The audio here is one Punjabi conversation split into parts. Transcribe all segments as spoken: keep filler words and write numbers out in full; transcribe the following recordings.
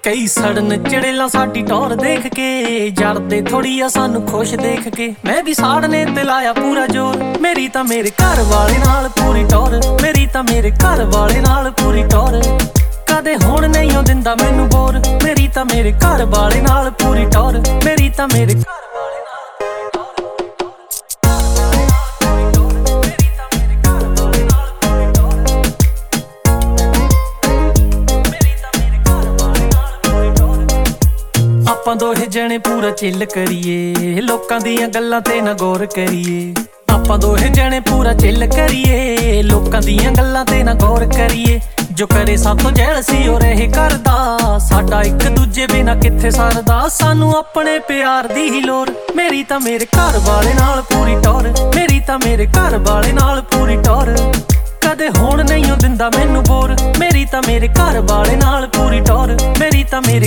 कई सड़न चिड़ेला साडी टौर देख के जरदे थोड़ी आ सानू खुश देख के। मैं भी साड़ने ते लाया पूरा जोर, मेरी तां मेरे घर वाले नाल पूरी टौर, मेरी तां मेरे घर वाले नाल पूरी टौर। कदे हुण नहीं दिंदा मैनू बोर, मेरी तां मेरे घर वाले नाल पूरी टौर, मेरी तां मेरे ਆਪਾਂ ਦੋਹੇ ਜਣੇ ਪੂਰਾ ਚਿੱਲ ਕਰੀਏ, ਲੋਕਾਂ ਦੀਆਂ ਗੱਲਾਂ ਤੇ ਨਾ ਗੌਰ ਕਰੀਏ। ਆਪਾਂ ਦੋਹੇ ਜਣੇ ਪੂਰਾ ਚਿੱਲ ਕਰੀਏ, ਲੋਕਾਂ ਦੀਆਂ ਗੱਲਾਂ ਤੇ ਨਾ ਗੌਰ ਕਰੀਏ। ਜੋ ਕਰੇ ਸਭ ਤੋਂ ਜੈਲਸੀ ਉਹ ਰਹੇ ਕਰਦਾ, ਸਾਡਾ ਇੱਕ ਦੂਜੇ ਬਿਨਾ ਕਿੱਥੇ ਸਰਦਾ। ਸਾਨੂੰ ਆਪਣੇ ਪਿਆਰ ਦੀ ਹੀ ਲੋੜ, ਮੇਰੀ ਤਾਂ ਮੇਰੇ ਘਰ ਵਾਲੇ ਨਾਲ ਪੂਰੀ ਟੌਰ, ਮੇਰੀ ਤਾਂ ਮੇਰੇ ਘਰ ਵਾਲੇ ਨਾਲ ਪੂਰੀ ਟੌਰ। ਕਦੇ ਹੁਣ ਨਹੀਂ ਉਹ ਦਿੰਦਾ ਮੈਨੂੰ ਬੋਰ, ਮੇਰੀ ਤਾਂ ਮੇਰੇ ਘਰ ਵਾਲੇ ਨਾਲ ਪੂਰੀ ਟੌਰ, ਮੇਰੀ ਤਾਂ ਮੇਰੇ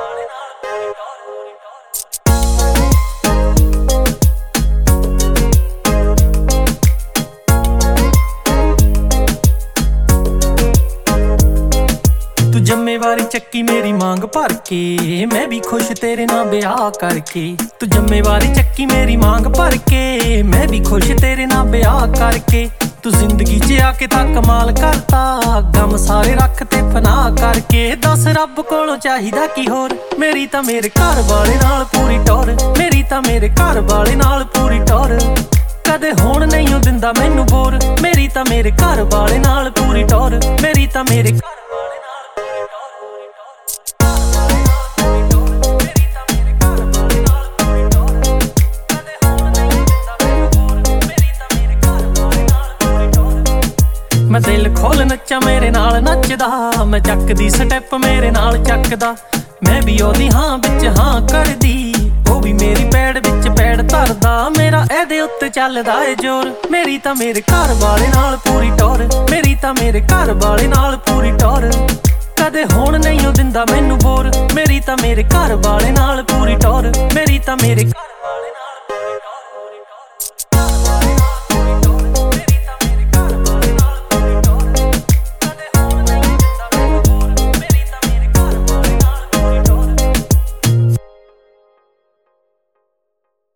ਜ਼ਿੰਮੇਵਾਰੀ ਚੱਕੀ ਮੇਰੀ ਮੰਗ ਭਰ ਕੇ, ਮੈਂ ਵੀ ਖੁਸ਼ ਤੇਰੇ ਨਾਲ ਵਿਆਹ ਕਰਕੇ। ਤੂੰ ਜ਼ਿੰਮੇਵਾਰੀ ਚੱਕੀ ਮੇਰੀ ਮੰਗ ਭਰ ਕੇ, ਮੈਂ ਵੀ ਖੁਸ਼ ਤੇਰੇ ਨਾਲ ਵਿਆਹ ਕਰਕੇ। ਤੂੰ ਜ਼ਿੰਦਗੀ 'ਚ ਆ ਕੇ ਤਾਂ ਕਮਾਲ ਕਰਤਾ, ਗਮ ਸਾਰੇ ਰੱਖ ਤੇ ਫਨਾ ਕਰਕੇ। ਦੱਸ ਰੱਬ ਕੋਲੋਂ ਚਾਹੀਦਾ ਕੀ ਹੋਰ, ਮੇਰੀ ਤਾਂ ਮੇਰੇ ਘਰ ਵਾਲੇ ਨਾਲ ਪੂਰੀ ਟੌਰ, ਮੇਰੀ ਤਾਂ ਮੇਰੇ ਘਰ ਵਾਲੇ ਨਾਲ ਪੂਰੀ ਟੌਰ। ਕਦੇ ਹੁਣ ਨਹੀਂ ਉਹ ਦਿੰਦਾ ਮੈਨੂੰ ਬੋਰ, ਮੇਰੀ ਤਾਂ ਮੇਰੇ ਘਰ ਵਾਲੇ ਨਾਲ ਪੂਰੀ ਟੌਰ, ਮੇਰੀ ਤਾਂ ਮੇਰੇ ਮੈਂ ਦਿਲ ਖੋਲ ਨੱਚਾਂ ਮੇਰੇ ਨਾਲ ਨੱਚਦਾ, ਮੈਂ ਚੱਕਦੀ ਸਟੈਪ ਮੇਰੇ ਨਾਲ ਚੱਕਦਾ। ਮੈਂ ਵੀ ਉਹਦੀ ਹਾਂ ਵਿੱਚ ਹਾਂ ਕਰਦੀ, ਉਹ ਵੀ ਮੇਰੀ ਪੈੜ ਵਿੱਚ ਪੈੜ ਧਰਦਾ। ਮੇਰਾ ਇਹਦੇ ਉੱਤੇ ਚੱਲਦਾ ਏ ਜ਼ੋਰ, ਮੇਰੀ ਤਾਂ ਮੇਰੇ ਘਰ ਵਾਲੇ ਨਾਲ ਪੂਰੀ ਟੌਰ, ਮੇਰੀ ਤਾਂ ਮੇਰੇ ਘਰ ਵਾਲੇ ਨਾਲ ਪੂਰੀ ਟੌਰ। ਕਦੇ ਹੁਣ ਨਹੀਂ ਉਹ ਦਿੰਦਾ ਮੈਨੂੰ ਬੋਰ, ਮੇਰੀ ਤਾਂ ਮੇਰੇ ਘਰ ਵਾਲੇ ਨਾਲ ਪੂਰੀ ਟੌਰ, ਮੇਰੀ ਤਾਂ ਮੇਰੇ